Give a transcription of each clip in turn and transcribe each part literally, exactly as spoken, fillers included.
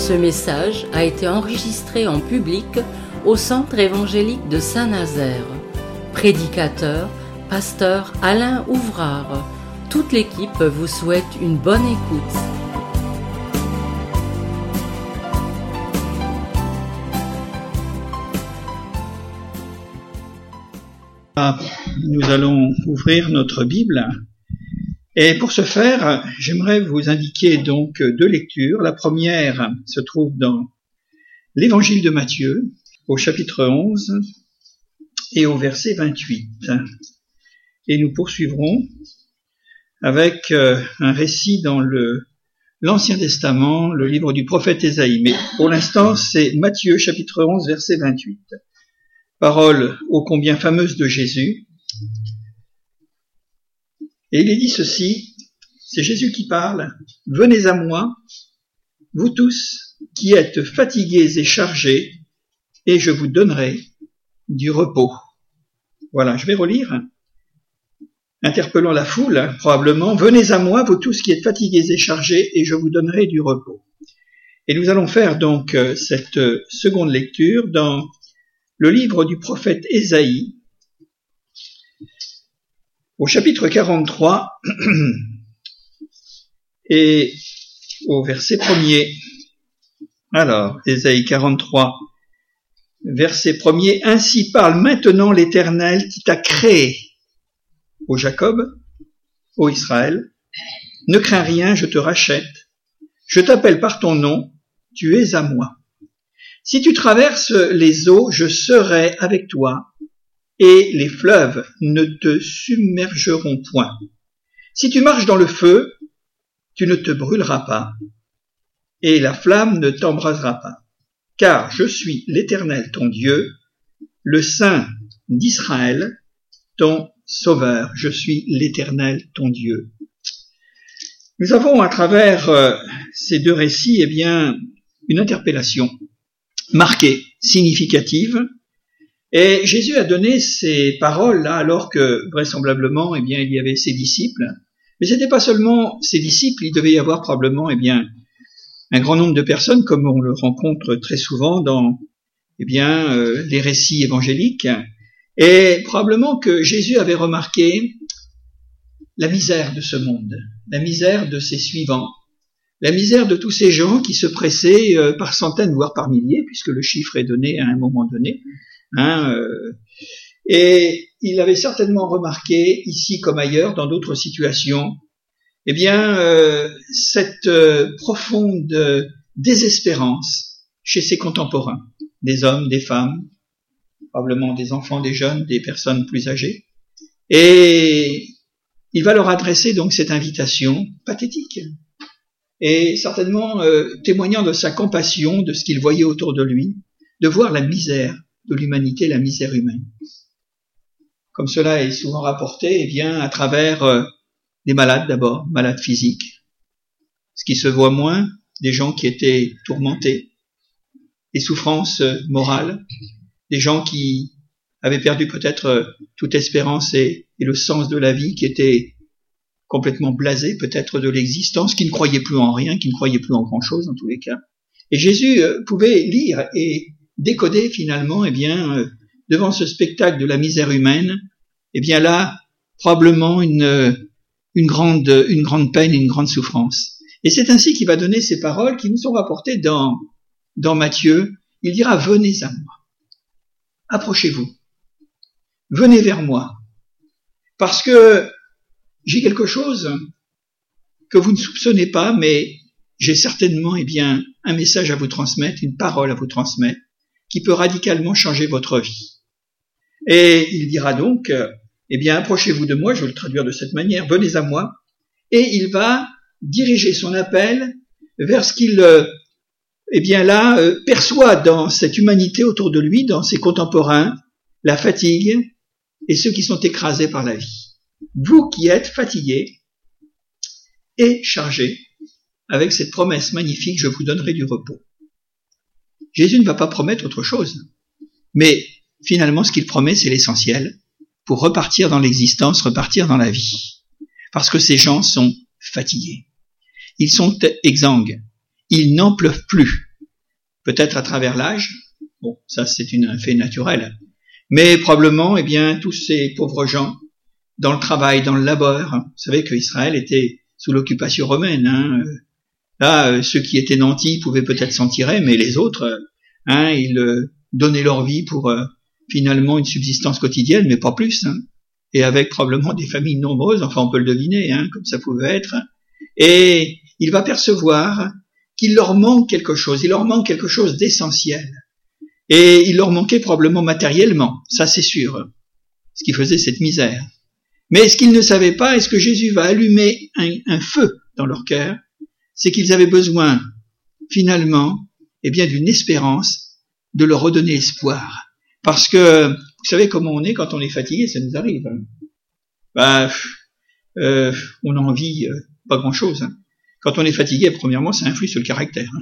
Ce message a été enregistré en public au Centre évangélique de Saint-Nazaire. Prédicateur, pasteur Alain Ouvrard. Toute l'équipe vous souhaite une bonne écoute. Nous allons ouvrir notre Bible. Et pour ce faire, j'aimerais vous indiquer donc deux lectures. La première se trouve dans l'Évangile de Matthieu, au chapitre onze et au verset vingt-huit. Et nous poursuivrons avec un récit dans le, l'Ancien Testament, le livre du prophète Ésaïe. Mais pour l'instant, c'est Matthieu, chapitre onze, verset vingt-huit. Parole ô combien fameuse de Jésus. Et il est dit ceci, c'est Jésus qui parle, « Venez à moi, vous tous qui êtes fatigués et chargés, et je vous donnerai du repos. » Voilà, je vais relire, interpellant la foule, probablement, « Venez à moi, vous tous qui êtes fatigués et chargés, et je vous donnerai du repos. » Et nous allons faire donc cette seconde lecture dans le livre du prophète Ésaïe, au chapitre quarante-trois et au verset premier. Alors, Ésaïe quarante-trois, verset premier. « Ainsi parle maintenant l'Éternel qui t'a créé, ô Jacob, ô Israël. Ne crains rien, je te rachète. Je t'appelle par ton nom, tu es à moi. Si tu traverses les eaux, je serai avec toi. Et les fleuves ne te submergeront point. Si tu marches dans le feu, tu ne te brûleras pas, et la flamme ne t'embrasera pas. Car je suis l'Éternel ton Dieu, le Saint d'Israël, ton Sauveur. Je suis l'Éternel ton Dieu. » Nous avons à travers euh, ces deux récits, eh bien, une interpellation marquée, significative. Et Jésus a donné ces paroles-là alors que, vraisemblablement, eh bien, il y avait ses disciples. Mais ce n'était pas seulement ses disciples, il devait y avoir probablement, eh bien, un grand nombre de personnes, comme on le rencontre très souvent dans, eh bien, euh, les récits évangéliques. Et probablement que Jésus avait remarqué la misère de ce monde, la misère de ses suivants, la misère de tous ces gens qui se pressaient euh, par centaines, voire par milliers, puisque le chiffre est donné à un moment donné. Hein, euh, et il avait certainement remarqué, ici comme ailleurs, dans d'autres situations, eh bien, euh, cette euh, profonde euh, désespérance chez ses contemporains, des hommes, des femmes, probablement des enfants, des jeunes, des personnes plus âgées. Et il va leur adresser donc cette invitation pathétique, et certainement euh, témoignant de sa compassion, de ce qu'il voyait autour de lui, de voir la misère de l'humanité, la misère humaine. Comme cela est souvent rapporté, eh bien, à travers euh, des malades d'abord, malades physiques, ce qui se voit moins, des gens qui étaient tourmentés, des souffrances euh, morales, des gens qui avaient perdu peut-être euh, toute espérance et, et le sens de la vie, qui étaient complètement blasés peut-être de l'existence, qui ne croyaient plus en rien, qui ne croyaient plus en grand-chose en tous les cas. Et Jésus euh, pouvait lire et décoder finalement, eh bien, euh, devant ce spectacle de la misère humaine, eh bien là, probablement une, une grande, une grande peine, une grande souffrance. Et c'est ainsi qu'il va donner ces paroles qui nous sont rapportées dans, dans Matthieu. Il dira, venez à moi. Approchez-vous. Venez vers moi. Parce que j'ai quelque chose que vous ne soupçonnez pas, mais j'ai certainement, eh bien, un message à vous transmettre, une parole à vous transmettre, qui peut radicalement changer votre vie. Et il dira donc, eh bien, approchez-vous de moi, je vais le traduire de cette manière, venez à moi, et il va diriger son appel vers ce qu'il, eh bien là, perçoit dans cette humanité autour de lui, dans ses contemporains, la fatigue et ceux qui sont écrasés par la vie. Vous qui êtes fatigués et chargés, avec cette promesse magnifique, je vous donnerai du repos. Jésus ne va pas promettre autre chose. Mais finalement, ce qu'il promet, c'est l'essentiel pour repartir dans l'existence, repartir dans la vie. Parce que ces gens sont fatigués. Ils sont exsangues. Ils n'en peuvent plus peut-être à travers l'âge. Bon, ça c'est une, un fait naturel. Mais probablement, eh bien, tous ces pauvres gens, dans le travail, dans le labeur, hein, vous savez que Israël était sous l'occupation romaine. Hein, là, ceux qui étaient nantis pouvaient peut-être s'en tirer, mais les autres, hein, ils euh, donnaient leur vie pour euh, finalement une subsistance quotidienne, mais pas plus. Hein, et avec probablement des familles nombreuses, enfin on peut le deviner, hein, comme ça pouvait être. Et il va percevoir qu'il leur manque quelque chose, il leur manque quelque chose d'essentiel. Et il leur manquait probablement matériellement, ça c'est sûr, ce qui faisait cette misère. Mais ce qu'ils ne savaient pas, et ce que Jésus va allumer un, un feu dans leur cœur, c'est qu'ils avaient besoin, finalement, eh bien, d'une espérance, de leur redonner espoir. Parce que, vous savez comment on est quand on est fatigué, ça nous arrive. Bah, euh, on a envie, euh, pas grand-chose. Hein. Quand on est fatigué, premièrement, ça influe sur le caractère.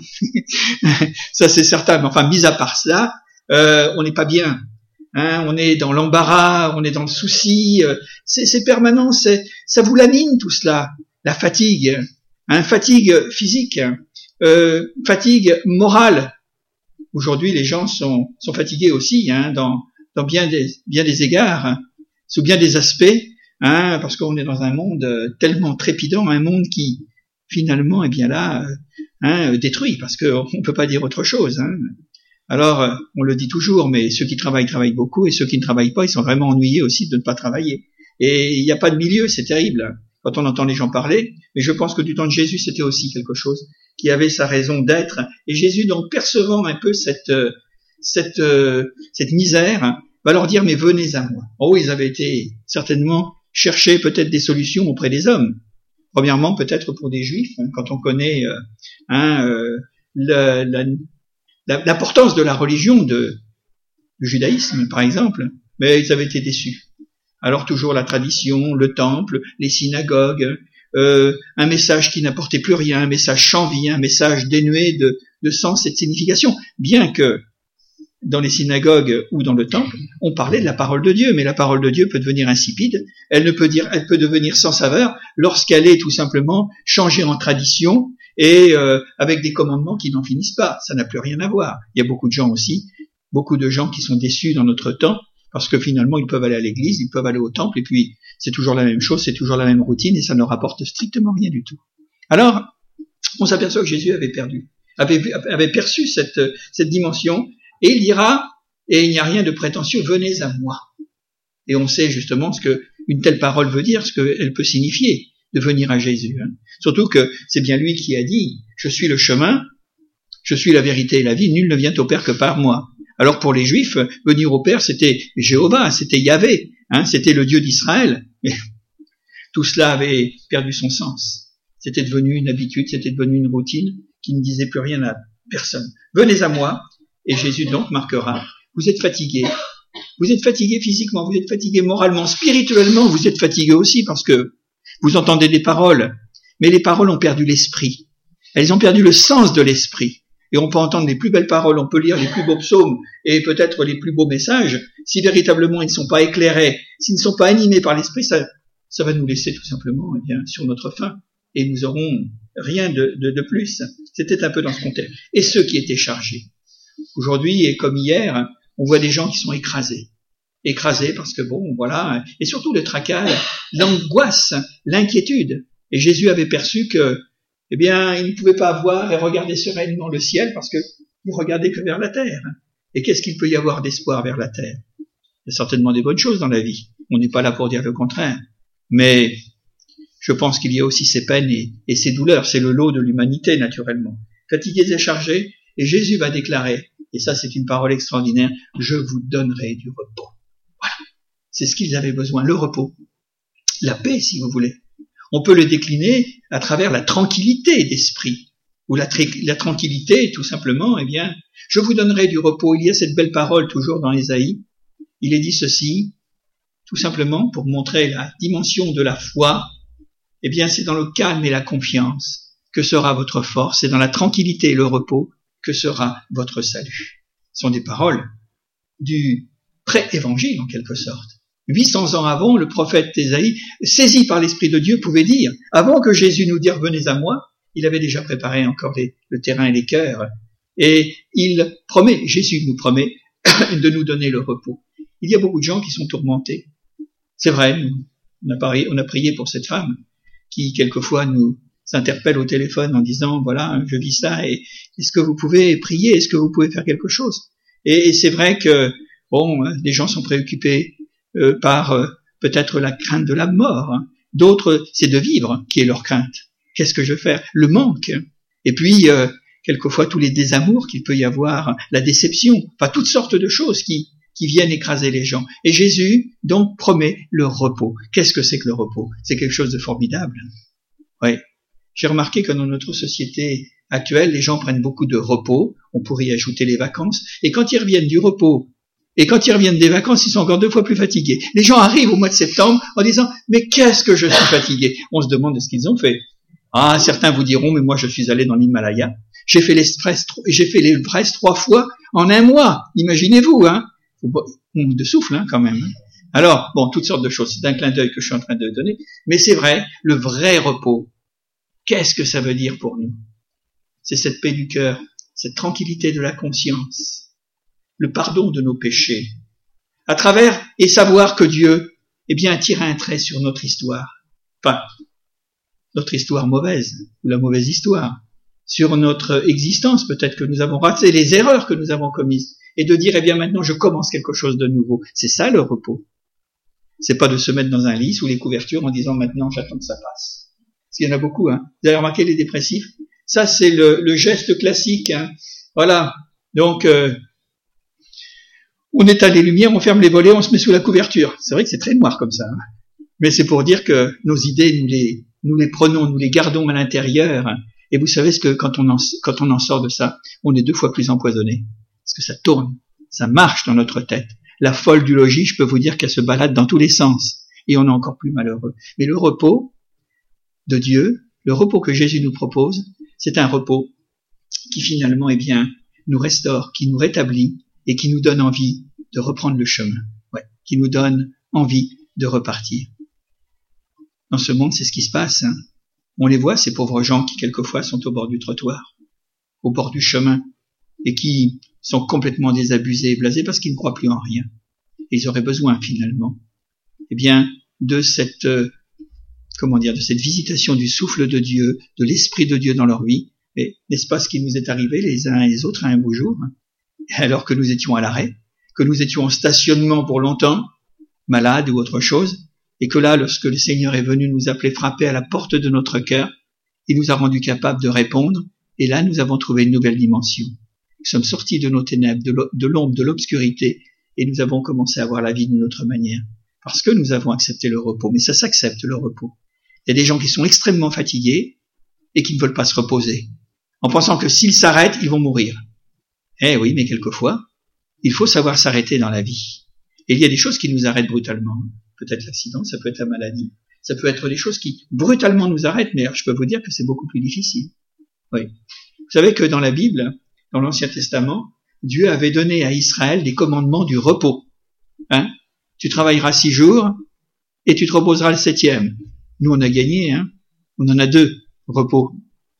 Ça, c'est certain. Mais enfin, mis à part cela, euh, on n'est pas bien. Hein, on est dans l'embarras, on est dans le souci. Euh, c'est, c'est permanent. C'est, ça vous l'anime tout cela. La fatigue, hein, fatigue physique, euh, fatigue morale. Aujourd'hui, les gens sont, sont fatigués aussi, hein, dans, dans bien des, bien des égards, hein, sous bien des aspects, hein, parce qu'on est dans un monde tellement trépidant, un monde qui finalement, eh bien là, euh, hein, détruit, parce qu'on ne peut pas dire autre chose. Hein. Alors, euh, on le dit toujours, mais ceux qui travaillent, travaillent beaucoup, et ceux qui ne travaillent pas, ils sont vraiment ennuyés aussi de ne pas travailler. Et il n'y a pas de milieu, c'est terrible, quand on entend les gens parler, mais je pense que du temps de Jésus, c'était aussi quelque chose qui avait sa raison d'être. Et Jésus, donc, percevant un peu cette, cette, cette misère, va leur dire, mais venez à moi. Oh, ils avaient été certainement chercher peut-être des solutions auprès des hommes. Premièrement, peut-être pour des Juifs, hein, quand on connaît euh, hein, euh, la, la, la, l'importance de la religion de, du judaïsme, par exemple, mais ils avaient été déçus. Alors toujours la tradition, le temple, les synagogues, euh, un message qui n'apportait plus rien, un message sans vie, un message dénué de, de sens et de signification, bien que dans les synagogues ou dans le temple, on parlait de la parole de Dieu, mais la parole de Dieu peut devenir insipide, elle ne peut dire, elle peut devenir sans saveur lorsqu'elle est tout simplement changée en tradition et euh, avec des commandements qui n'en finissent pas. Ça n'a plus rien à voir. Il y a beaucoup de gens aussi, beaucoup de gens qui sont déçus dans notre temps parce que finalement ils peuvent aller à l'église, ils peuvent aller au temple et puis c'est toujours la même chose, c'est toujours la même routine et ça ne rapporte strictement rien du tout. Alors, on s'aperçoit que Jésus avait perdu, avait, avait perçu cette, cette dimension. Et il dira, et il n'y a rien de prétentieux, venez à moi. Et on sait justement ce que une telle parole veut dire, ce qu'elle peut signifier, de venir à Jésus. Hein. Surtout que c'est bien lui qui a dit, je suis le chemin, je suis la vérité et la vie, nul ne vient au Père que par moi. Alors pour les Juifs, venir au Père, c'était Jéhovah, c'était Yahvé, hein, c'était le Dieu d'Israël. Mais tout cela avait perdu son sens. C'était devenu une habitude, c'était devenu une routine qui ne disait plus rien à personne. Venez à moi. Et Jésus donc marquera, vous êtes fatigué, vous êtes fatigué physiquement, vous êtes fatigué moralement, spirituellement, vous êtes fatigué aussi parce que vous entendez des paroles, mais les paroles ont perdu l'esprit, elles ont perdu le sens de l'esprit. Et on peut entendre les plus belles paroles, on peut lire les plus beaux psaumes et peut-être les plus beaux messages, si véritablement ils ne sont pas éclairés, s'ils ne sont pas animés par l'esprit, ça, ça va nous laisser tout simplement eh bien, sur notre faim et nous aurons rien de, de, de plus. C'était un peu dans ce contexte. Et ceux qui étaient chargés. Aujourd'hui, et comme hier, on voit des gens qui sont écrasés. Écrasés parce que bon, voilà, et surtout le tracas, l'angoisse, l'inquiétude. Et Jésus avait perçu que, eh bien, il ne pouvait pas voir et regarder sereinement le ciel parce que il regardait que vers la terre. Et qu'est-ce qu'il peut y avoir d'espoir vers la terre? Il y a certainement des bonnes choses dans la vie. On n'est pas là pour dire le contraire. Mais je pense qu'il y a aussi ces peines et, et ces douleurs. C'est le lot de l'humanité, naturellement. Fatigués et chargés. Et Jésus va déclarer, et ça c'est une parole extraordinaire, je vous donnerai du repos. Voilà. C'est ce qu'ils avaient besoin, le repos. La paix, si vous voulez. On peut le décliner à travers la tranquillité d'esprit. Ou la, tri- la tranquillité, tout simplement, eh bien, je vous donnerai du repos. Il y a cette belle parole toujours dans Ésaïe. Il est dit ceci, tout simplement pour montrer la dimension de la foi. Eh bien, c'est dans le calme et la confiance que sera votre force. C'est dans la tranquillité et le repos que sera votre salut. Ce sont des paroles du pré-évangile, en quelque sorte. huit cents ans avant, le prophète Ésaïe, saisi par l'Esprit de Dieu, pouvait dire, avant que Jésus nous dise « venez à moi », il avait déjà préparé encore les, le terrain et les cœurs. Et il promet, Jésus nous promet de nous donner le repos. Il y a beaucoup de gens qui sont tourmentés. C'est vrai, on a, parié, on a prié pour cette femme qui, quelquefois, nous s'interpelle au téléphone en disant, voilà, je vis ça, et est-ce que vous pouvez prier? Est-ce que vous pouvez faire quelque chose? Et, et c'est vrai que, bon, les gens sont préoccupés euh, par euh, peut-être la crainte de la mort. Hein. D'autres, c'est de vivre qui est leur crainte. Qu'est-ce que je vais faire? Le manque. Et puis, euh, quelquefois, tous les désamours qu'il peut y avoir, la déception, enfin, toutes sortes de choses qui, qui viennent écraser les gens. Et Jésus, donc, promet le repos. Qu'est-ce que c'est que le repos? C'est quelque chose de formidable. Oui. J'ai remarqué que dans notre société actuelle, les gens prennent beaucoup de repos. On pourrait y ajouter les vacances. Et quand ils reviennent du repos, et quand ils reviennent des vacances, ils sont encore deux fois plus fatigués. Les gens arrivent au mois de septembre en disant, mais qu'est-ce que je suis fatigué? On se demande ce qu'ils ont fait. Ah, certains vous diront, mais moi je suis allé dans l'Himalaya. J'ai fait l'Everest, j'ai fait l'Everest trois fois en un mois. Imaginez-vous, hein. On de souffle, hein, quand même. Alors, bon, toutes sortes de choses. C'est un clin d'œil que je suis en train de donner. Mais c'est vrai, le vrai repos. Qu'est-ce que ça veut dire pour nous? C'est cette paix du cœur, cette tranquillité de la conscience, le pardon de nos péchés, à travers, et savoir que Dieu, eh bien, tire un trait sur notre histoire. Enfin, notre histoire mauvaise, ou la mauvaise histoire, sur notre existence, peut-être que nous avons raté les erreurs que nous avons commises, et de dire, eh bien, maintenant, je commence quelque chose de nouveau. C'est ça, le repos. C'est pas de se mettre dans un lit sous les couvertures en disant, maintenant, j'attends que ça passe. Parce qu'il y en a beaucoup, hein. Vous avez remarqué les dépressifs? Ça, c'est le, le geste classique, hein. Voilà. Donc, euh, on éteint les lumières, on ferme les volets, on se met sous la couverture. C'est vrai que c'est très noir comme ça, hein. Mais c'est pour dire que nos idées, nous les, nous les prenons, nous les gardons à l'intérieur. Et vous savez ce que, quand on en, quand on en sort de ça, on est deux fois plus empoisonné. Parce que ça tourne, ça marche dans notre tête. La folle du logis, je peux vous dire qu'elle se balade dans tous les sens. Et on est encore plus malheureux. Mais le repos de Dieu, le repos que Jésus nous propose, c'est un repos qui finalement, eh bien, nous restaure, qui nous rétablit et qui nous donne envie de reprendre le chemin. Ouais, qui nous donne envie de repartir. Dans ce monde, c'est ce qui se passe, hein. On les voit, ces pauvres gens qui, quelquefois, sont au bord du trottoir, au bord du chemin, et qui sont complètement désabusés et blasés parce qu'ils ne croient plus en rien. Et ils auraient besoin, finalement, eh bien, de cette, euh, comment dire, de cette visitation du souffle de Dieu, de l'Esprit de Dieu dans leur vie. Et n'est-ce pas ce qui nous est arrivé les uns et les autres à un beau jour, alors que nous étions à l'arrêt, que nous étions en stationnement pour longtemps, malades ou autre chose, et que là, lorsque le Seigneur est venu nous appeler, frapper à la porte de notre cœur, il nous a rendus capables de répondre, et là, nous avons trouvé une nouvelle dimension. Nous sommes sortis de nos ténèbres, de l'ombre, de l'obscurité, et nous avons commencé à voir la vie d'une autre manière, parce que nous avons accepté le repos. Mais ça s'accepte, le repos. Il y a des gens qui sont extrêmement fatigués et qui ne veulent pas se reposer, en pensant que s'ils s'arrêtent, ils vont mourir. Eh oui, mais quelquefois, il faut savoir s'arrêter dans la vie. Et il y a des choses qui nous arrêtent brutalement. Peut-être l'accident, ça peut être la maladie, ça peut être des choses qui brutalement nous arrêtent, mais je peux vous dire que c'est beaucoup plus difficile. Oui. Vous savez que dans la Bible, dans l'Ancien Testament, Dieu avait donné à Israël des commandements du repos. Hein? Tu travailleras six jours et tu te reposeras le septième. Nous, on a gagné, hein? On en a deux repos.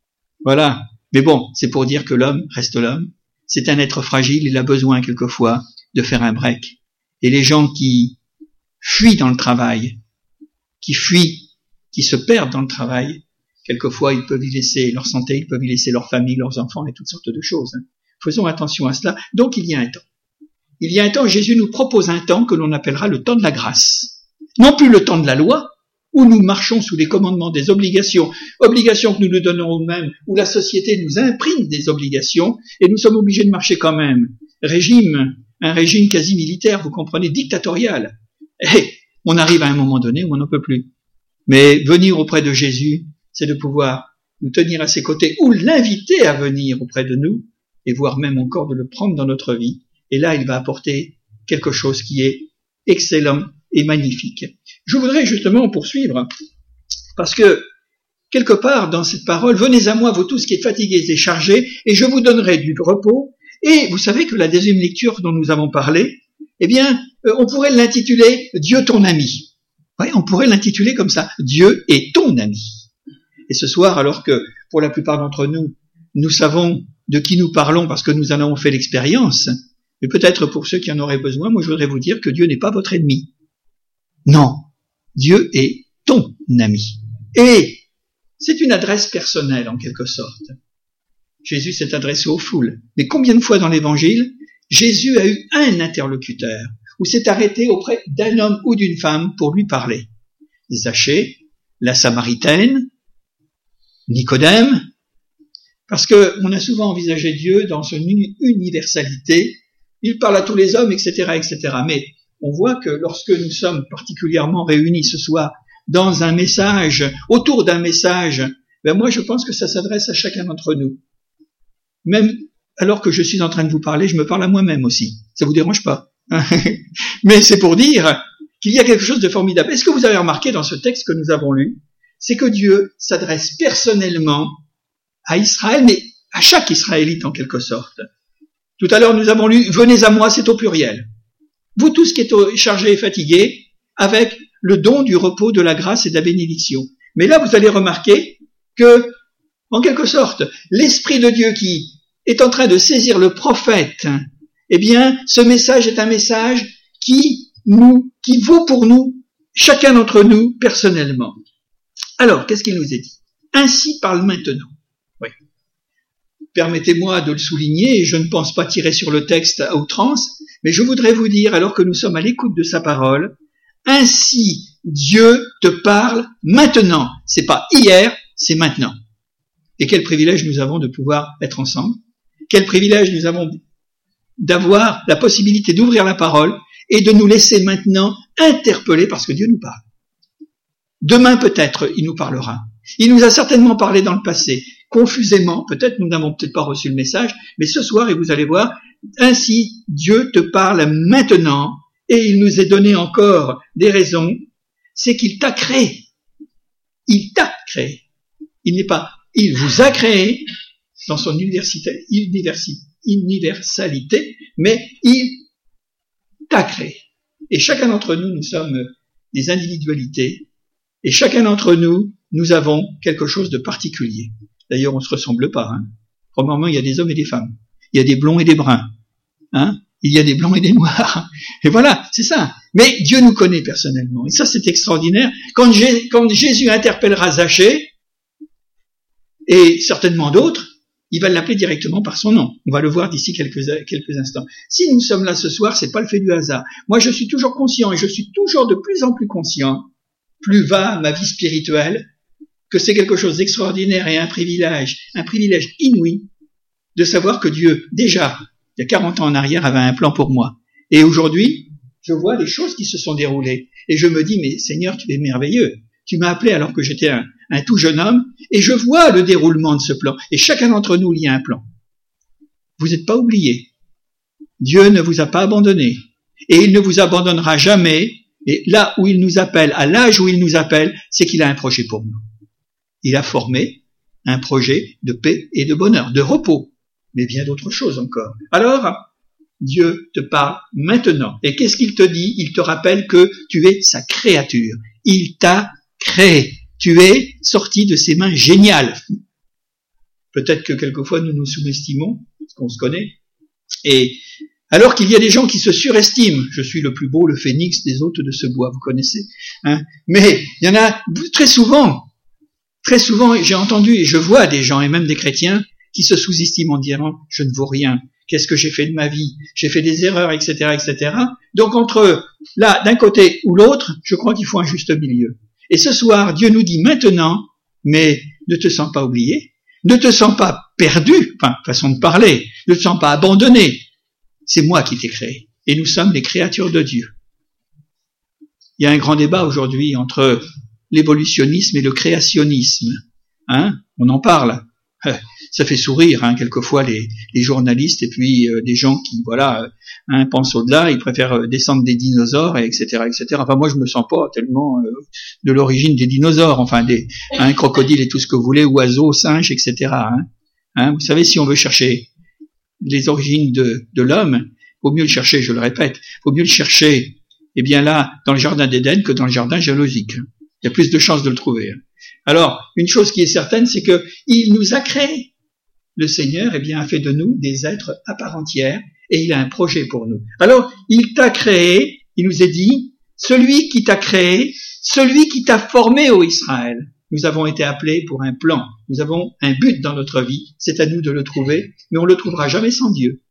Voilà. Mais bon, c'est pour dire que l'homme reste l'homme. C'est un être fragile, il a besoin quelquefois de faire un break. Et les gens qui fuient dans le travail, qui fuient, qui se perdent dans le travail, quelquefois ils peuvent y laisser leur santé, ils peuvent y laisser leur famille, leurs enfants et toutes sortes de choses. Hein. Faisons attention à cela. Donc il y a un temps. Il y a un temps, Jésus nous propose un temps que l'on appellera le temps de la grâce. Non plus le temps de la loi, où nous marchons sous les commandements des obligations, obligations que nous nous donnons nous-mêmes, où la société nous imprime des obligations, et nous sommes obligés de marcher quand même. Régime, un régime quasi militaire, vous comprenez, dictatorial. Et on arrive à un moment donné où on n'en peut plus. Mais venir auprès de Jésus, c'est de pouvoir nous tenir à ses côtés, ou l'inviter à venir auprès de nous, et voire même encore de le prendre dans notre vie. Et là, il va apporter quelque chose qui est excellent et magnifique. Je voudrais justement poursuivre, parce que, quelque part dans cette parole, venez à moi, vous tous qui êtes fatigués et chargés, et je vous donnerai du repos. Et vous savez que la deuxième lecture dont nous avons parlé, eh bien, euh, on pourrait l'intituler « Dieu ton ami ». Oui, on pourrait l'intituler comme ça, « Dieu est ton ami ». Et ce soir, alors que, pour la plupart d'entre nous, nous savons de qui nous parlons parce que nous en avons fait l'expérience, mais peut-être pour ceux qui en auraient besoin, moi je voudrais vous dire que Dieu n'est pas votre ennemi. Non, Dieu est ton ami. Et c'est une adresse personnelle en quelque sorte. Jésus s'est adressé aux foules. Mais combien de fois dans l'Évangile, Jésus a eu un interlocuteur ou s'est arrêté auprès d'un homme ou d'une femme pour lui parler? Zachée, la Samaritaine, Nicodème, parce que on a souvent envisagé Dieu dans son universalité. Il parle à tous les hommes, et cetera, et cetera. Mais on voit que lorsque nous sommes particulièrement réunis ce soir dans un message, autour d'un message, ben moi je pense que ça s'adresse à chacun d'entre nous. Même alors que je suis en train de vous parler, je me parle à moi-même aussi. Ça vous dérange pas? Mais c'est pour dire qu'il y a quelque chose de formidable. Est-ce que vous avez remarqué dans ce texte que nous avons lu, c'est que Dieu s'adresse personnellement à Israël, mais à chaque Israélite en quelque sorte. Tout à l'heure, nous avons lu « Venez à moi », c'est au pluriel. Vous tous qui êtes chargés et fatigués, avec le don du repos, de la grâce et de la bénédiction. Mais là, vous allez remarquer que, en quelque sorte, l'Esprit de Dieu qui est en train de saisir le prophète, eh bien, ce message est un message qui nous, qui vaut pour nous, chacun d'entre nous, personnellement. Alors, qu'est-ce qu'il nous est dit? Ainsi parle maintenant. Oui. Permettez-moi de le souligner, et je ne pense pas tirer sur le texte à outrance, mais je voudrais vous dire, alors que nous sommes à l'écoute de sa parole, ainsi Dieu te parle maintenant. C'est pas hier, c'est maintenant. Et quel privilège nous avons de pouvoir être ensemble. Quel privilège nous avons d'avoir la possibilité d'ouvrir la parole et de nous laisser maintenant interpeller parce que Dieu nous parle. Demain peut-être, il nous parlera. Il nous a certainement parlé dans le passé, confusément, peut-être nous n'avons peut-être pas reçu le message, mais ce soir, et vous allez voir, ainsi Dieu te parle maintenant, et il nous est donné encore des raisons, c'est qu'il t'a créé. Il t'a créé. Il n'est pas, il vous a créé dans son université, université, universalité, mais il t'a créé. Et chacun d'entre nous, nous sommes des individualités, et chacun d'entre nous, nous avons quelque chose de particulier. D'ailleurs, on ne se ressemble pas. Hein. Premièrement, il y a des hommes et des femmes. Il y a des blonds et des bruns. Hein. Il y a des blancs et des noirs. Et voilà, c'est ça. Mais Dieu nous connaît personnellement. Et ça, c'est extraordinaire. Quand, J- quand Jésus interpellera Zachée, et certainement d'autres, il va l'appeler directement par son nom. On va le voir d'ici quelques, quelques instants. Si nous sommes là ce soir, c'est pas le fait du hasard. Moi, je suis toujours conscient, et je suis toujours de plus en plus conscient, plus va ma vie spirituelle, que c'est quelque chose d'extraordinaire et un privilège, un privilège inouï, de savoir que Dieu, déjà, il y a quarante ans en arrière, avait un plan pour moi. Et aujourd'hui, je vois les choses qui se sont déroulées. Et je me dis, mais Seigneur, tu es merveilleux. Tu m'as appelé alors que j'étais un, un tout jeune homme, et je vois le déroulement de ce plan. Et chacun d'entre nous, il y a un plan. Vous n'êtes pas oubliés. Dieu ne vous a pas abandonné. Et il ne vous abandonnera jamais. Et là où il nous appelle, à l'âge où il nous appelle, c'est qu'il a un projet pour nous. Il a formé un projet de paix et de bonheur, de repos, mais bien d'autres choses encore. Alors, Dieu te parle maintenant. Et qu'est-ce qu'il te dit? Il te rappelle que tu es sa créature. Il t'a créé. Tu es sorti de ses mains géniales. Peut-être que quelquefois nous nous sous-estimons, parce qu'on se connaît. Et alors qu'il y a des gens qui se surestiment. Je suis le plus beau, le phénix des hôtes de ce bois, vous connaissez. Hein? Mais il y en a très souvent, très souvent, j'ai entendu et je vois des gens, et même des chrétiens, qui se sous-estiment en disant « je ne vaux rien, qu'est-ce que j'ai fait de ma vie, j'ai fait des erreurs, et cetera, et cetera » Donc entre là, d'un côté ou l'autre, je crois qu'il faut un juste milieu. Et ce soir, Dieu nous dit maintenant, mais ne te sens pas oublié, ne te sens pas perdu, enfin, façon de parler, ne te sens pas abandonné. C'est moi qui t'ai créé. Et nous sommes les créatures de Dieu. Il y a un grand débat aujourd'hui entre l'évolutionnisme et le créationnisme. Hein? On en parle. Ça fait sourire, hein, quelquefois, les, les journalistes et puis euh, des gens qui, voilà, hein, pensent au-delà, ils préfèrent descendre des dinosaures, et etc., et cetera. Enfin, moi, je me sens pas tellement euh, de l'origine des dinosaures, enfin, des hein, crocodiles et tout ce que vous voulez, oiseaux, singes, et cetera. Hein. Hein, vous savez, si on veut chercher les origines de, de l'homme, faut mieux le chercher, je le répète, faut mieux le chercher, eh bien là, dans le jardin d'Éden que dans le jardin géologique. Il y a plus de chances de le trouver. Alors, une chose qui est certaine, c'est que il nous a créés. le Seigneur, eh bien, a fait de nous des êtres à part entière et il a un projet pour nous. Alors, il t'a créé, il nous est dit, celui qui t'a créé, celui qui t'a formé, ô Israël. Nous avons été appelés pour un plan. Nous avons un but dans notre vie. C'est à nous de le trouver, mais on ne le trouvera jamais sans Dieu.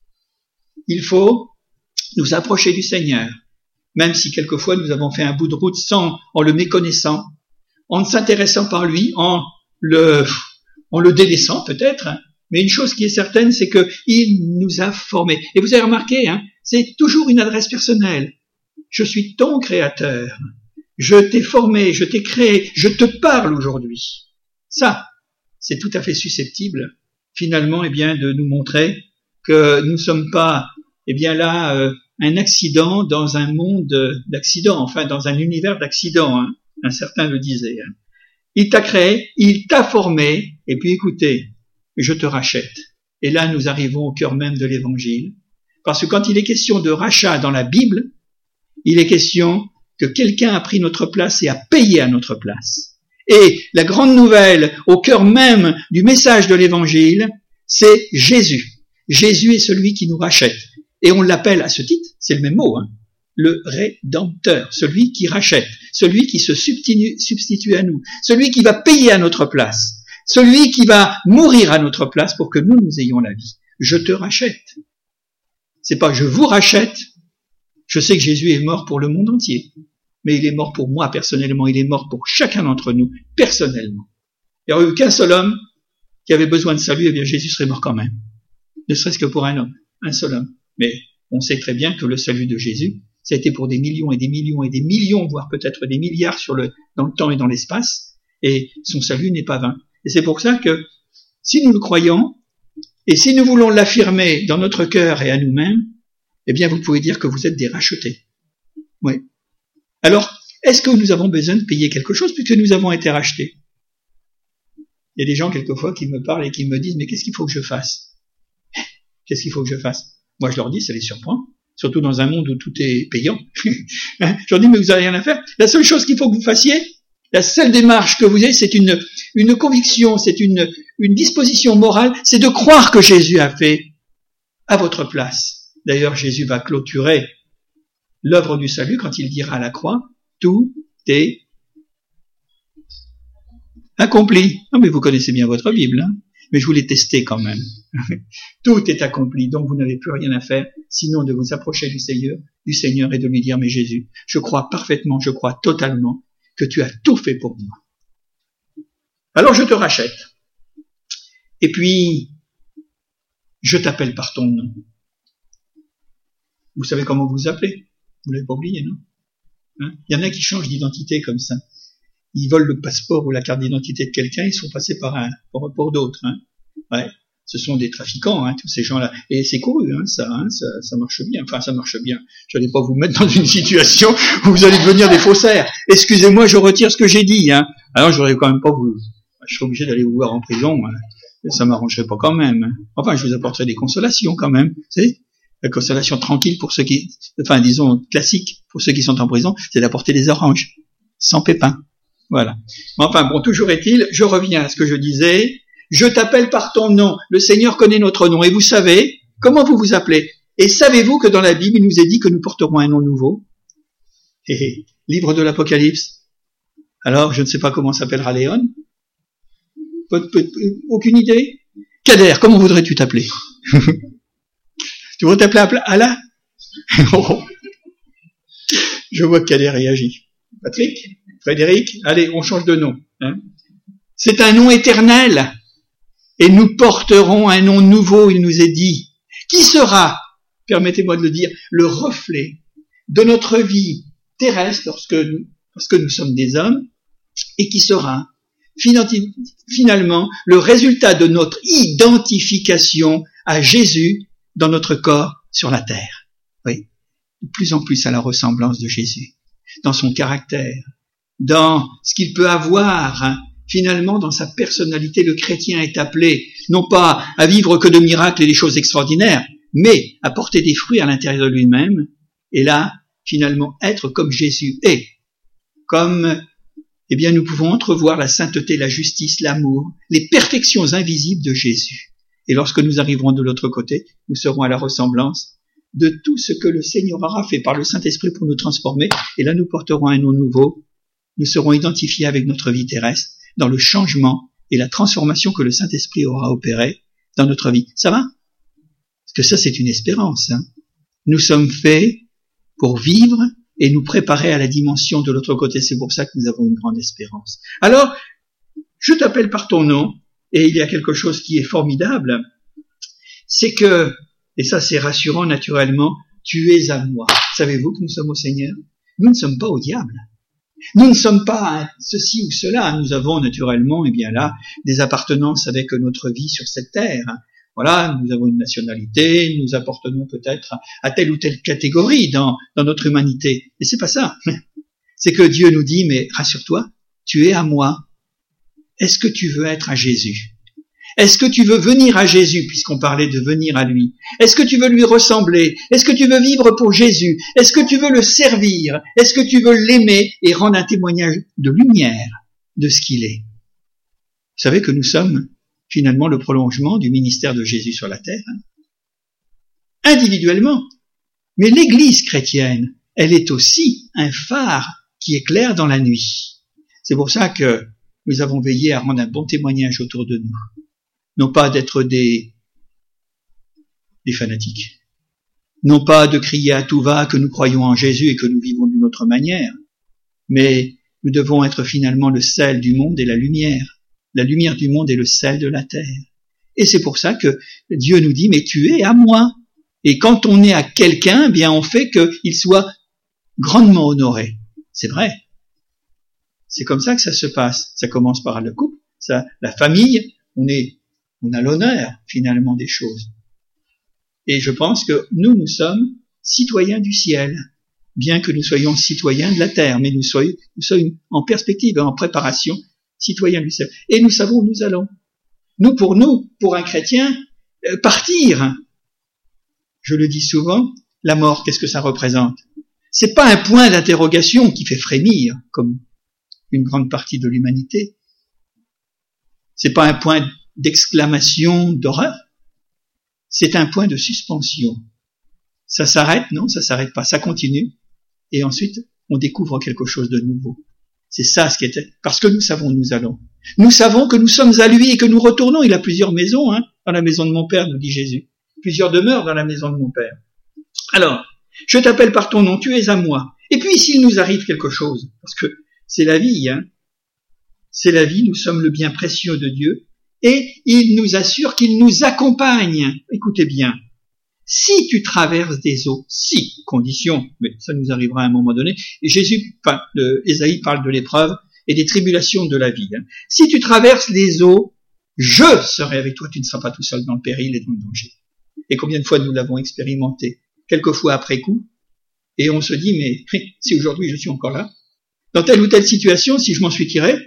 Il faut nous approcher du Seigneur, même si quelquefois nous avons fait un bout de route sans, en le méconnaissant, en ne s'intéressant par lui, en le, en le délaissant peut-être. Hein. Mais une chose qui est certaine, c'est que il nous a formés. Et vous avez remarqué, hein, c'est toujours une adresse personnelle. Je suis ton créateur. Je t'ai formé, je t'ai créé, je te parle aujourd'hui. Ça, c'est tout à fait susceptible, finalement, eh bien, de nous montrer que nous ne sommes pas, eh bien, là, euh, un accident dans un monde d'accidents, enfin, dans un univers d'accidents, hein. Un certain le disait. Hein. Il t'a créé, il t'a formé, et puis écoutez, je te rachète. Et là, nous arrivons au cœur même de l'Évangile, parce que quand il est question de rachat dans la Bible, il est question que quelqu'un a pris notre place et a payé à notre place. Et la grande nouvelle, au cœur même du message de l'Évangile, c'est Jésus. Jésus est celui qui nous rachète. Et on l'appelle à ce titre, c'est le même mot, hein, le Rédempteur, celui qui rachète, celui qui se substitue, substitue à nous, celui qui va payer à notre place, celui qui va mourir à notre place pour que nous, nous ayons la vie. Je te rachète. C'est pas je vous rachète. Je sais que Jésus est mort pour le monde entier, mais il est mort pour moi personnellement, il est mort pour chacun d'entre nous personnellement. Il n'y aurait eu qu'un seul homme qui avait besoin de salut, et bien Jésus serait mort quand même. Ne serait-ce que pour un homme, un seul homme. Mais on sait très bien que le salut de Jésus, ça a été pour des millions et des millions et des millions, voire peut-être des milliards sur le, dans le temps et dans l'espace, et son salut n'est pas vain. Et c'est pour ça que, si nous le croyons, et si nous voulons l'affirmer dans notre cœur et à nous-mêmes, eh bien, vous pouvez dire que vous êtes des rachetés. Oui. Alors, est-ce que nous avons besoin de payer quelque chose puisque nous avons été rachetés? Il y a des gens, quelquefois, qui me parlent et qui me disent, mais qu'est-ce qu'il faut que je fasse? Qu'est-ce qu'il faut que je fasse? Moi, je leur dis, ça les surprend. Surtout dans un monde où tout est payant. hein je leur dis, mais vous n'avez rien à faire. La seule chose qu'il faut que vous fassiez, la seule démarche que vous ayez, c'est une, une conviction, c'est une, une disposition morale, c'est de croire que Jésus a fait à votre place. D'ailleurs, Jésus va clôturer l'œuvre du salut quand il dira à la croix, tout est accompli. Non, mais vous connaissez bien votre Bible, hein, mais je voulais tester quand même. Tout est accompli, donc vous n'avez plus rien à faire, sinon de vous approcher du Seigneur, du Seigneur et de lui dire, mais Jésus, je crois parfaitement, je crois totalement que tu as tout fait pour moi. Alors je te rachète. Et puis, je t'appelle par ton nom. Vous savez comment vous vous appelez? Vous l'avez pas oublié, non? Hein? Il y en a qui changent d'identité comme ça. Ils volent le passeport ou la carte d'identité de quelqu'un, ils sont passés par un, pour, pour d'autres. Hein? Ouais. Ce sont des trafiquants, hein, tous ces gens-là. Et c'est couru, hein, ça, hein, ça, ça marche bien. Enfin, ça marche bien. Je n'allais pas vous mettre dans une situation où vous allez devenir des faussaires. Excusez-moi, je retire ce que j'ai dit. Hein. Alors, je voudrais quand même pas vous... Je serais obligé d'aller vous voir en prison. Hein. Ça m'arrangerait pas quand même. Hein. Enfin, je vous apporterai des consolations quand même. Vous savez, la consolation tranquille pour ceux qui... Enfin, disons, classique pour ceux qui sont en prison, c'est d'apporter des oranges, sans pépins. Voilà. Enfin, bon, toujours est-il, je reviens à ce que je disais... Je t'appelle par ton nom. Le Seigneur connaît notre nom. Et vous savez comment vous vous appelez. Et savez-vous que dans la Bible, il nous est dit que nous porterons un nom nouveau? Hé hé, livre de l'Apocalypse. Alors, je ne sais pas comment s'appellera Léon. Aucune idée? Kader, comment voudrais-tu t'appeler? Tu voudrais t'appeler Allah? Oh. Je vois que Kader réagit. Patrick? Frédéric? Allez, on change de nom. Hein? C'est un nom éternel. Et nous porterons un nom nouveau, il nous est dit, qui sera, permettez-moi de le dire, le reflet de notre vie terrestre lorsque nous, lorsque nous sommes des hommes, et qui sera finalement le résultat de notre identification à Jésus dans notre corps sur la terre. Oui, de plus en plus à la ressemblance de Jésus, dans son caractère, dans ce qu'il peut avoir, hein. Finalement, dans sa personnalité, le chrétien est appelé, non pas à vivre que de miracles et des choses extraordinaires, mais à porter des fruits à l'intérieur de lui-même, et là, finalement, être comme Jésus est. Comme, eh bien, nous pouvons entrevoir la sainteté, la justice, l'amour, les perfections invisibles de Jésus. Et lorsque nous arriverons de l'autre côté, nous serons à la ressemblance de tout ce que le Seigneur aura fait par le Saint-Esprit pour nous transformer. Et là, nous porterons un nom nouveau. Nous serons identifiés avec notre vie terrestre dans le changement et la transformation que le Saint-Esprit aura opéré dans notre vie. Ça va? Parce que ça, c'est une espérance. Hein. Nous sommes faits pour vivre et nous préparer à la dimension de l'autre côté. C'est pour ça que nous avons une grande espérance. Alors, je t'appelle par ton nom, et il y a quelque chose qui est formidable, c'est que, et ça c'est rassurant naturellement, tu es à moi. Savez-vous que nous sommes au Seigneur? Nous ne sommes pas au diable. Nous ne sommes pas ceci ou cela. Nous avons naturellement, eh bien là, des appartenances avec notre vie sur cette terre. Voilà, nous avons une nationalité, nous appartenons peut-être à telle ou telle catégorie dans, dans notre humanité. Et c'est pas ça. C'est que Dieu nous dit, mais rassure-toi, tu es à moi. Est-ce que tu veux être à Jésus? Est-ce que tu veux venir à Jésus, puisqu'on parlait de venir à lui? Est-ce que tu veux lui ressembler? Est-ce que tu veux vivre pour Jésus? Est-ce que tu veux le servir? Est-ce que tu veux l'aimer et rendre un témoignage de lumière de ce qu'il est? Vous savez que nous sommes finalement le prolongement du ministère de Jésus sur la terre, hein, individuellement. Mais l'Église chrétienne, elle est aussi un phare qui éclaire dans la nuit. C'est pour ça que nous avons veillé à rendre un bon témoignage autour de nous. Non pas d'être des, des fanatiques. Non pas de crier à tout va que nous croyons en Jésus et que nous vivons d'une autre manière. Mais nous devons être finalement le sel du monde et la lumière. La lumière du monde est le sel de la terre. Et c'est pour ça que Dieu nous dit, mais tu es à moi. Et quand on est à quelqu'un, bien on fait qu'il soit grandement honoré. C'est vrai. C'est comme ça que ça se passe. Ça commence par le couple, ça, la famille, on est, on a l'honneur, finalement, des choses. Et je pense que nous, nous sommes citoyens du ciel, bien que nous soyons citoyens de la terre, mais nous soyons, nous sommes en perspective, en préparation, citoyens du ciel. Et nous savons où nous allons. Nous, pour nous, pour un chrétien, euh, partir. Je le dis souvent, la mort, qu'est-ce que ça représente? C'est pas un point d'interrogation qui fait frémir, comme une grande partie de l'humanité. C'est pas un point d'exclamation d'horreur. C'est un point de suspension. Ça s'arrête? Non, ça s'arrête pas. Ça continue. Et ensuite, on découvre quelque chose de nouveau. C'est ça ce qui était. Parce que nous savons où nous allons. Nous savons que nous sommes à lui et que nous retournons. Il a plusieurs maisons, hein. Dans la maison de mon Père, nous dit Jésus. Plusieurs demeures dans la maison de mon Père. Alors, je t'appelle par ton nom, tu es à moi. Et puis, s'il nous arrive quelque chose, parce que c'est la vie, hein. C'est la vie, nous sommes le bien précieux de Dieu, et il nous assure qu'il nous accompagne. Écoutez bien, si tu traverses des eaux, si, condition, mais ça nous arrivera à un moment donné, et Jésus, enfin, le, Ésaïe parle de l'épreuve et des tribulations de la vie. Hein. Si tu traverses les eaux, je serai avec toi, tu ne seras pas tout seul dans le péril et dans le danger. Et combien de fois nous l'avons expérimenté, quelquefois après coup, et on se dit, mais si aujourd'hui je suis encore là, dans telle ou telle situation, si je m'en suis tiré,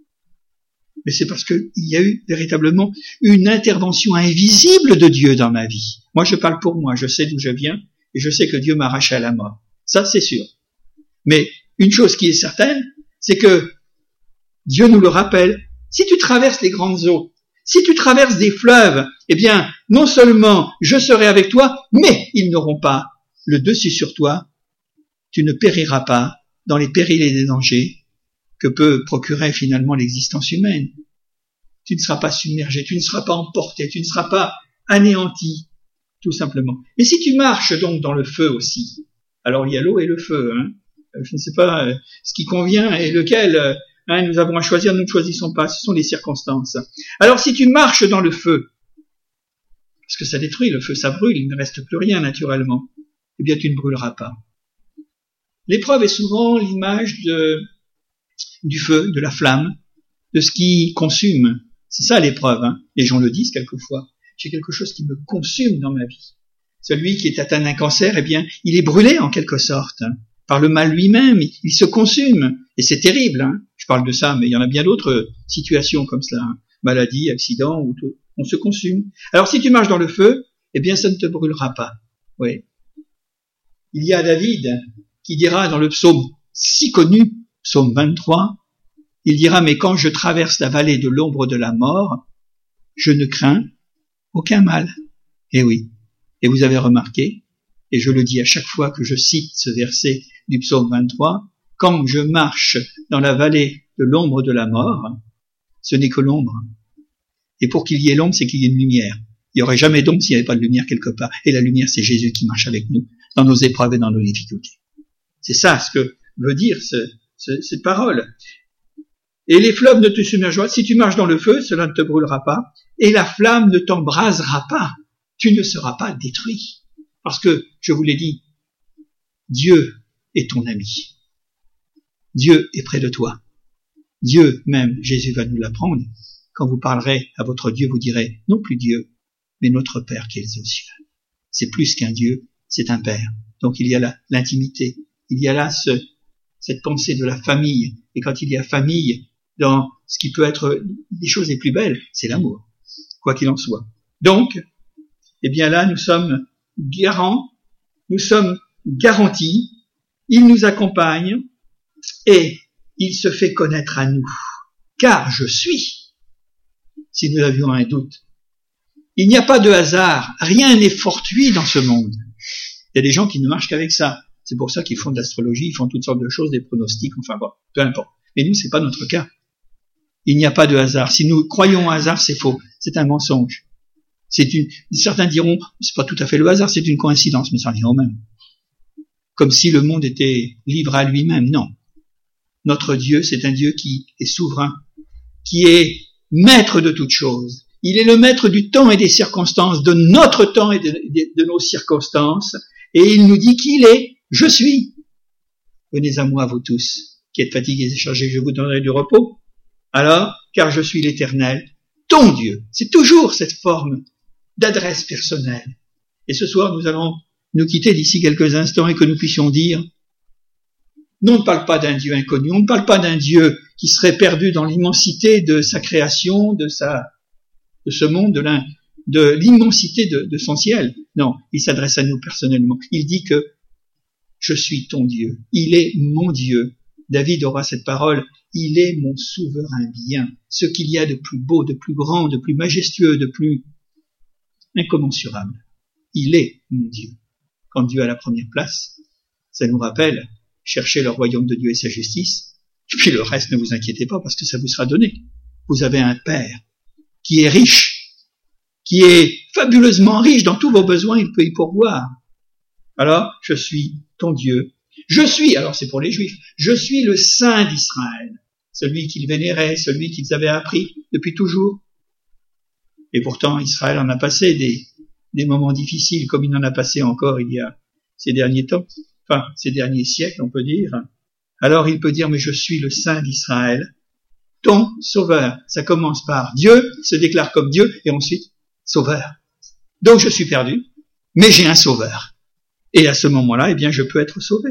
mais c'est parce qu'il y a eu véritablement une intervention invisible de Dieu dans ma vie. Moi, je parle pour moi, je sais d'où je viens, et je sais que Dieu m'a arraché à la mort. Ça, c'est sûr. Mais une chose qui est certaine, c'est que Dieu nous le rappelle. Si tu traverses les grandes eaux, si tu traverses des fleuves, eh bien, non seulement je serai avec toi, mais ils n'auront pas le dessus sur toi. Tu ne périras pas dans les périls et les dangers que peut procurer finalement l'existence humaine. Tu ne seras pas submergé, tu ne seras pas emporté, tu ne seras pas anéanti, tout simplement. Et si tu marches donc dans le feu aussi, alors il y a l'eau et le feu, hein. Je ne sais pas euh, ce qui convient et lequel euh, hein, nous avons à choisir, nous ne choisissons pas, ce sont les circonstances. Alors si tu marches dans le feu, parce que ça détruit, le feu ça brûle, il ne reste plus rien naturellement, eh bien tu ne brûleras pas. L'épreuve est souvent l'image de, du feu, de la flamme, de ce qui consume. C'est ça l'épreuve, hein. Les gens le disent quelquefois. J'ai quelque chose qui me consume dans ma vie. Celui qui est atteint d'un cancer, eh bien, il est brûlé en quelque sorte, hein, par le mal lui-même, il se consume. Et c'est terrible, hein. Je parle de ça, mais il y en a bien d'autres situations comme cela, hein. Maladie, accident, ou tout. On se consume. Alors si tu marches dans le feu, eh bien ça ne te brûlera pas. Oui. Il y a David qui dira dans le psaume si connu, psaume vingt-trois, il dira, mais quand je traverse la vallée de l'ombre de la mort, je ne crains aucun mal. Et oui. Et vous avez remarqué, et je le dis à chaque fois que je cite ce verset du psaume vingt-trois, quand je marche dans la vallée de l'ombre de la mort, ce n'est que l'ombre. Et pour qu'il y ait l'ombre, c'est qu'il y ait une lumière. Il n'y aurait jamais d'ombre s'il n'y avait pas de lumière quelque part. Et la lumière, c'est Jésus qui marche avec nous dans nos épreuves et dans nos difficultés. C'est ça ce que veut dire ce, ce, cette parole. Et les fleuves ne te submergeront pas. Si tu marches dans le feu, cela ne te brûlera pas. Et la flamme ne t'embrasera pas. Tu ne seras pas détruit. Parce que, je vous l'ai dit, Dieu est ton ami. Dieu est près de toi. Dieu même, Jésus va nous l'apprendre. Quand vous parlerez à votre Dieu, vous direz, non plus Dieu, mais notre Père qui est aux cieux. C'est plus qu'un Dieu, c'est un Père. Donc il y a là l'intimité, il y a là ce, cette pensée de la famille. Et quand il y a famille, dans ce qui peut être les choses les plus belles, c'est l'amour, quoi qu'il en soit. Donc, eh bien là, nous sommes garants, nous sommes garantis, il nous accompagne et il se fait connaître à nous. Car je suis, si nous avions un doute. Il n'y a pas de hasard, rien n'est fortuit dans ce monde. Il y a des gens qui ne marchent qu'avec ça. C'est pour ça qu'ils font de l'astrologie, ils font toutes sortes de choses, des pronostics, enfin bon, peu importe. Mais nous, c'est pas notre cas. Il n'y a pas de hasard. Si nous croyons au hasard, c'est faux. C'est un mensonge. C'est une, certains diront, c'est pas tout à fait le hasard, c'est une coïncidence, mais ça revient au même. Comme si le monde était libre à lui-même. Non. Notre Dieu, c'est un Dieu qui est souverain, qui est maître de toutes choses. Il est le maître du temps et des circonstances, de notre temps et de, de, de nos circonstances. Et il nous dit qu'il est, je suis. Venez à moi, vous tous, qui êtes fatigués et chargés, je vous donnerai du repos. Alors, car je suis l'Éternel, ton Dieu. C'est toujours cette forme d'adresse personnelle. Et ce soir, nous allons nous quitter d'ici quelques instants et que nous puissions dire, non, on ne parle pas d'un Dieu inconnu, on ne parle pas d'un Dieu qui serait perdu dans l'immensité de sa création, de sa, de ce monde, de, l'in, de l'immensité de, de son ciel. Non, il s'adresse à nous personnellement. Il dit que je suis ton Dieu. Il est mon Dieu. David aura cette parole. Il est mon souverain bien. Ce qu'il y a de plus beau, de plus grand, de plus majestueux, de plus incommensurable. Il est mon Dieu. Quand Dieu a la première place, ça nous rappelle, cherchez le royaume de Dieu et sa justice, et puis le reste, ne vous inquiétez pas, parce que ça vous sera donné. Vous avez un Père qui est riche, qui est fabuleusement riche dans tous vos besoins, il peut y pourvoir. Alors, je suis ton Dieu. Je suis, alors c'est pour les Juifs, je suis le Saint d'Israël, celui qu'ils vénéraient, celui qu'ils avaient appris depuis toujours. Et pourtant, Israël en a passé des, des moments difficiles, comme il en a passé encore il y a ces derniers temps, enfin, ces derniers siècles, on peut dire. Alors il peut dire, mais je suis le Saint d'Israël, ton sauveur. Ça commence par Dieu, se déclare comme Dieu, et ensuite, sauveur. Donc je suis perdu, mais j'ai un sauveur. Et à ce moment-là, eh bien, je peux être sauvé.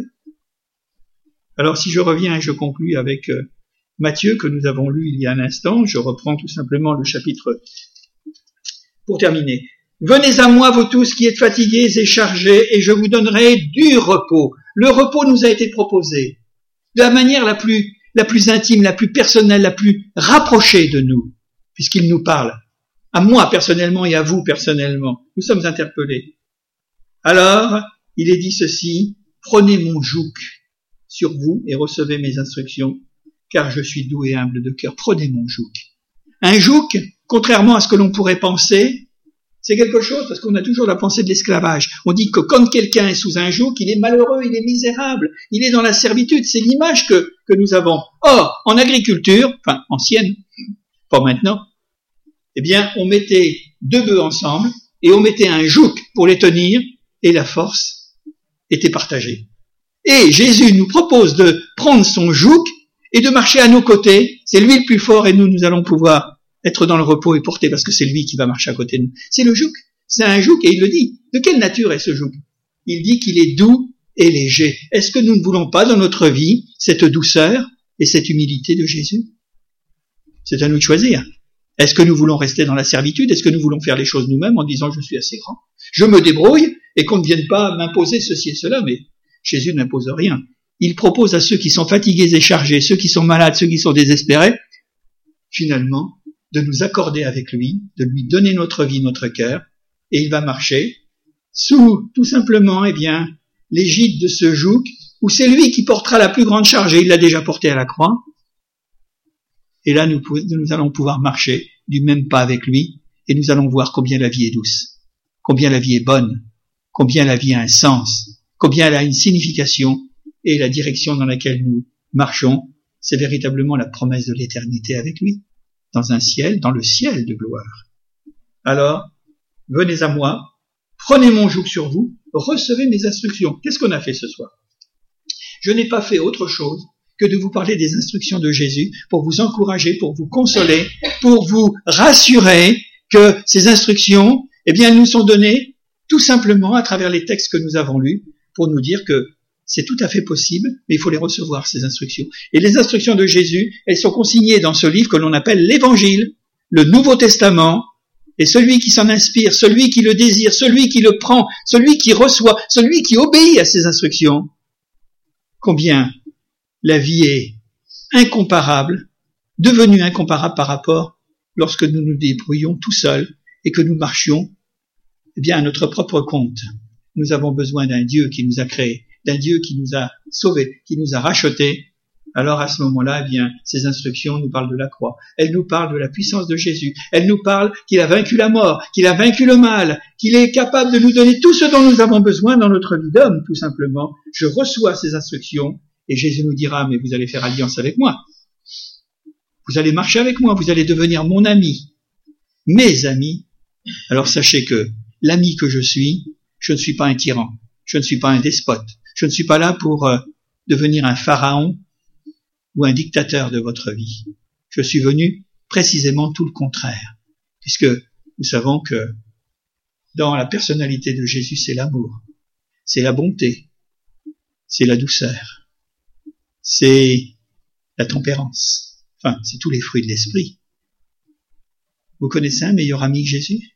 Alors si je reviens et je conclus avec euh, Matthieu, que nous avons lu il y a un instant, je reprends tout simplement le chapitre pour terminer. Venez à moi, vous tous qui êtes fatigués et chargés, et je vous donnerai du repos. Le repos nous a été proposé de la manière la plus, la plus intime, la plus personnelle, la plus rapprochée de nous, puisqu'il nous parle à moi personnellement et à vous personnellement. Nous sommes interpellés. Alors, il est dit ceci, prenez mon joug sur vous et recevez mes instructions, car je suis doux et humble de cœur. Prenez mon joug. Un joug, contrairement à ce que l'on pourrait penser, c'est quelque chose, parce qu'on a toujours la pensée de l'esclavage. On dit que quand quelqu'un est sous un joug, il est malheureux, il est misérable, il est dans la servitude. C'est l'image que, que nous avons. Or, en agriculture, enfin ancienne, pas maintenant, eh bien, on mettait deux bœufs ensemble et on mettait un joug pour les tenir et la force était partagée. Et Jésus nous propose de prendre son joug et de marcher à nos côtés. C'est lui le plus fort et nous, nous allons pouvoir être dans le repos et porter, parce que c'est lui qui va marcher à côté de nous. C'est le joug. C'est un joug, et il le dit. De quelle nature est ce joug? Il dit qu'il est doux et léger. Est-ce que nous ne voulons pas dans notre vie cette douceur et cette humilité de Jésus? C'est à nous de choisir. Est-ce que nous voulons rester dans la servitude? Est-ce que nous voulons faire les choses nous-mêmes en disant je suis assez grand, je me débrouille, et qu'on ne vienne pas m'imposer ceci et cela? Mais Jésus n'impose rien. Il propose à ceux qui sont fatigués et chargés, ceux qui sont malades, ceux qui sont désespérés, finalement, de nous accorder avec lui, de lui donner notre vie, notre cœur, et il va marcher sous, tout simplement, eh bien, l'égide de ce joug, où c'est lui qui portera la plus grande charge, et il l'a déjà porté à la croix. Et là, nous, nous allons pouvoir marcher du même pas avec lui, et nous allons voir combien la vie est douce, combien la vie est bonne, combien la vie a un sens, combien elle a une signification, et la direction dans laquelle nous marchons, c'est véritablement la promesse de l'éternité avec lui, dans un ciel, dans le ciel de gloire. Alors, venez à moi, prenez mon joug sur vous, recevez mes instructions. Qu'est-ce qu'on a fait ce soir? Je n'ai pas fait autre chose que de vous parler des instructions de Jésus pour vous encourager, pour vous consoler, pour vous rassurer que ces instructions, eh bien, nous sont données tout simplement à travers les textes que nous avons lus pour nous dire que c'est tout à fait possible, mais il faut les recevoir, ces instructions. Et les instructions de Jésus, elles sont consignées dans ce livre que l'on appelle l'Évangile, le Nouveau Testament, et celui qui s'en inspire, celui qui le désire, celui qui le prend, celui qui reçoit, celui qui obéit à ces instructions, combien la vie est incomparable, devenue incomparable par rapport lorsque nous nous débrouillons tout seuls et que nous marchions, eh bien, à notre propre compte. Nous avons besoin d'un Dieu qui nous a créés, d'un Dieu qui nous a sauvés, qui nous a rachetés. Alors à ce moment-là, eh bien, ces instructions nous parlent de la croix. Elles nous parlent de la puissance de Jésus. Elles nous parlent qu'il a vaincu la mort, qu'il a vaincu le mal, qu'il est capable de nous donner tout ce dont nous avons besoin dans notre vie d'homme, tout simplement. Je reçois ces instructions et Jésus nous dira, mais vous allez faire alliance avec moi. Vous allez marcher avec moi, vous allez devenir mon ami, mes amis. Alors sachez que l'ami que je suis, je ne suis pas un tyran, je ne suis pas un despote, je ne suis pas là pour euh, devenir un pharaon ou un dictateur de votre vie. Je suis venu précisément tout le contraire, puisque nous savons que dans la personnalité de Jésus, c'est l'amour, c'est la bonté, c'est la douceur, c'est la tempérance, enfin, c'est tous les fruits de l'esprit. Vous connaissez un meilleur ami que Jésus?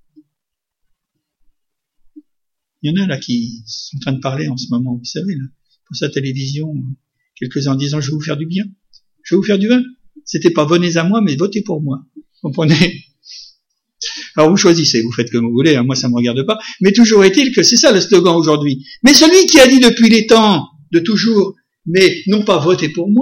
Il y en a là qui sont en train de parler en ce moment, vous savez, là, pour sa télévision, quelques-uns en disant « je vais vous faire du bien, je vais vous faire du bien ». C'était pas « venez à moi », mais « votez pour moi ». Comprenez? Alors vous choisissez, vous faites comme vous voulez, hein, moi ça me regarde pas, mais toujours est-il que c'est ça le slogan aujourd'hui. Mais celui qui a dit depuis les temps de toujours, mais non pas « votez pour moi »,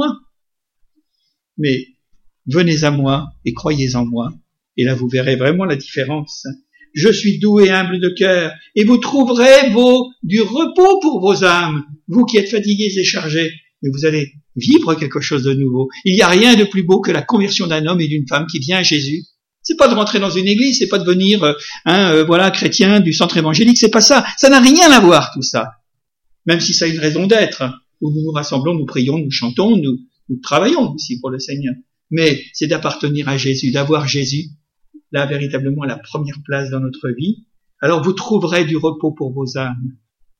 mais « venez à moi et croyez en moi », et là vous verrez vraiment la différence. Je suis doux et humble de cœur, et vous trouverez vos, du repos pour vos âmes, vous qui êtes fatigués et chargés, mais vous allez vivre quelque chose de nouveau. Il n'y a rien de plus beau que la conversion d'un homme et d'une femme qui vient à Jésus. C'est pas de rentrer dans une église, c'est pas de devenir, euh, hein, euh, voilà, chrétien du centre évangélique, c'est pas ça. Ça n'a rien à voir, tout ça. Même si ça a une raison d'être, où nous nous rassemblons, nous prions, nous chantons, nous, nous travaillons aussi pour le Seigneur. Mais c'est d'appartenir à Jésus, d'avoir Jésus là véritablement à la première place dans notre vie. Alors vous trouverez du repos pour vos âmes.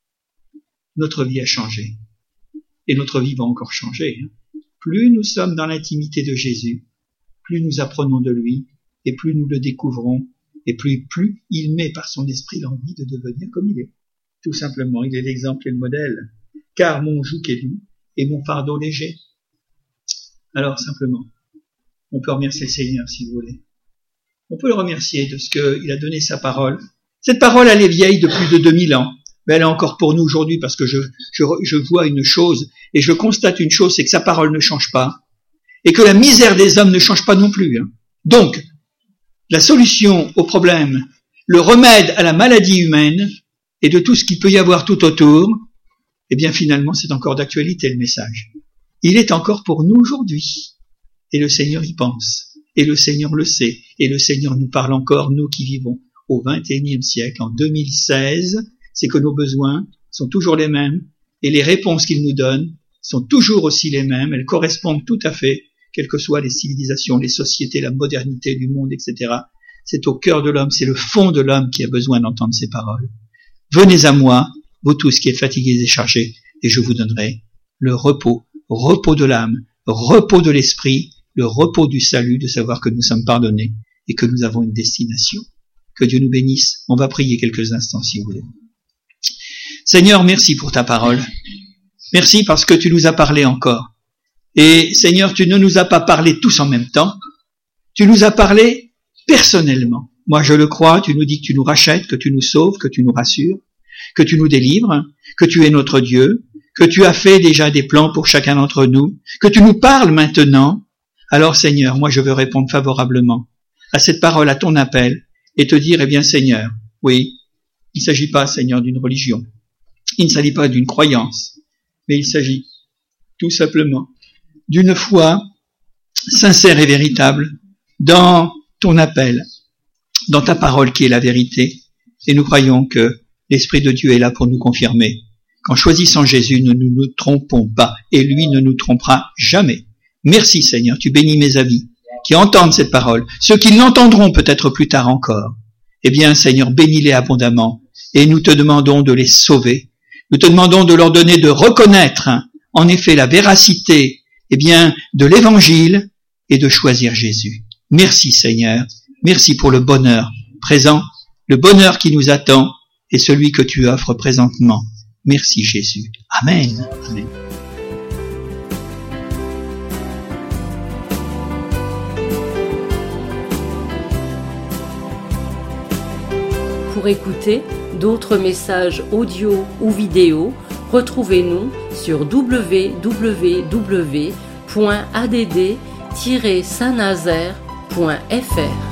Notre vie a changé. Et notre vie va encore changer. Plus nous sommes dans l'intimité de Jésus, plus nous apprenons de lui, et plus nous le découvrons, et plus, plus il met par son esprit l'envie de devenir comme il est. Tout simplement, il est l'exemple et le modèle. Car mon joug est doux et mon fardeau léger. Alors simplement, on peut remercier le Seigneur si vous voulez. On peut le remercier de ce qu'il a donné sa parole. Cette parole, elle est vieille de plus de deux mille ans. Mais elle est encore pour nous aujourd'hui parce que je, je, je vois une chose et je constate une chose, c'est que sa parole ne change pas et que la misère des hommes ne change pas non plus. Hein. Donc, la solution au problème, le remède à la maladie humaine et de tout ce qu'il peut y avoir tout autour, eh bien finalement, c'est encore d'actualité le message. Il est encore pour nous aujourd'hui et le Seigneur y pense. Et le Seigneur le sait, et le Seigneur nous parle encore, nous qui vivons au vingt et unième siècle, en deux mille seize, c'est que nos besoins sont toujours les mêmes, et les réponses qu'il nous donne sont toujours aussi les mêmes, elles correspondent tout à fait, quelles que soient les civilisations, les sociétés, la modernité du monde, et cetera. C'est au cœur de l'homme, c'est le fond de l'homme qui a besoin d'entendre ces paroles. Venez à moi, vous tous qui êtes fatigués et chargés, et je vous donnerai le repos, repos de l'âme, repos de l'esprit, le repos du salut, de savoir que nous sommes pardonnés et que nous avons une destination. Que Dieu nous bénisse. On va prier quelques instants si vous voulez. Seigneur, merci pour ta parole. Merci parce que tu nous as parlé encore. Et Seigneur, tu ne nous as pas parlé tous en même temps, Tu nous as parlé personnellement. Moi, je le crois, tu nous dis que tu nous rachètes, que tu nous sauves, que tu nous rassures, que tu nous délivres, que tu es notre Dieu, que tu as fait déjà des plans pour chacun d'entre nous, que tu nous parles maintenant. Alors, Seigneur, moi, je veux répondre favorablement à cette parole, à ton appel, et te dire, eh bien, Seigneur, oui, il ne s'agit pas, Seigneur, d'une religion. Il ne s'agit pas d'une croyance, mais il s'agit tout simplement d'une foi sincère et véritable dans ton appel, dans ta parole qui est la vérité. Et nous croyons que l'Esprit de Dieu est là pour nous confirmer qu'en choisissant Jésus, nous ne nous trompons pas et lui ne nous trompera jamais. Merci Seigneur, tu bénis mes amis qui entendent cette parole, ceux qui l'entendront peut-être plus tard encore. Eh bien Seigneur, bénis-les abondamment et nous te demandons de les sauver. Nous te demandons de leur donner de reconnaître en effet la véracité eh bien, de l'Évangile et de choisir Jésus. Merci Seigneur, merci pour le bonheur présent, le bonheur qui nous attend et celui que tu offres présentement. Merci Jésus. Amen. Amen. Pour écouter d'autres messages audio ou vidéo, retrouvez-nous sur w w w point a d d tiret saint nazaire point f r.